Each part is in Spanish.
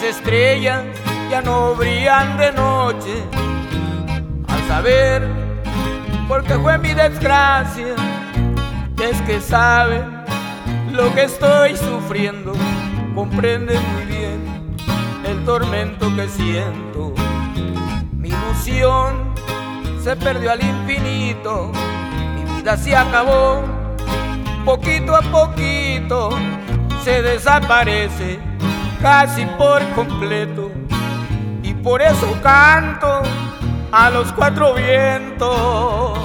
estrellas ya no brillan de noche. Al saber por qué fue mi desgracia, es que saben lo que estoy sufriendo, comprenden muy bien el tormento que siento. Mi ilusión se perdió al infinito, mi vida se acabó, poquito a poquito se desaparece casi por completo. Y por eso canto a los cuatro vientos.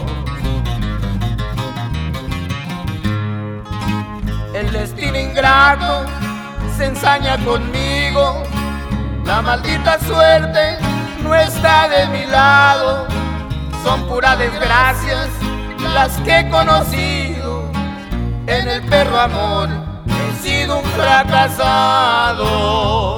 El destino ingrato se ensaña conmigo, la maldita suerte no está de mi lado. Son puras desgracias las que he conocido, en el perro amor he sido un fracasado.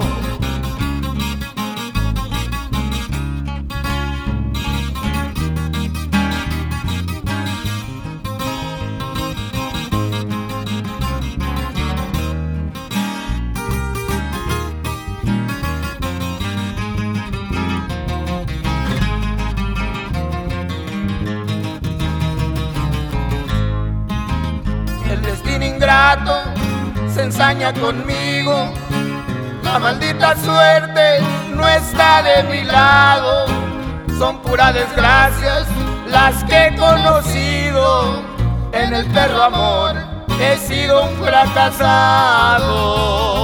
El destino ingrato se ensaña conmigo, la maldita suerte no está de mi lado. Son puras desgracias las que he conocido, en el perro amor he sido un fracasado.